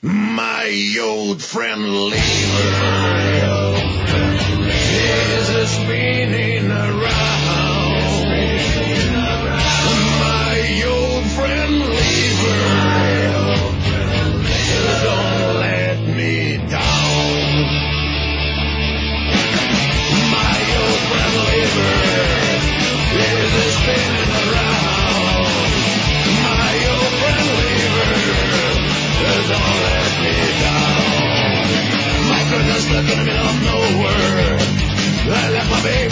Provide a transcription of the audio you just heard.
My old friend Lever is a spinning around. My old friend Lever, don't let me down. My old friend Lever is a spinning around. My old friend Lever, don't let me down. My goodness, stuck in the middle of nowhere. I left my baby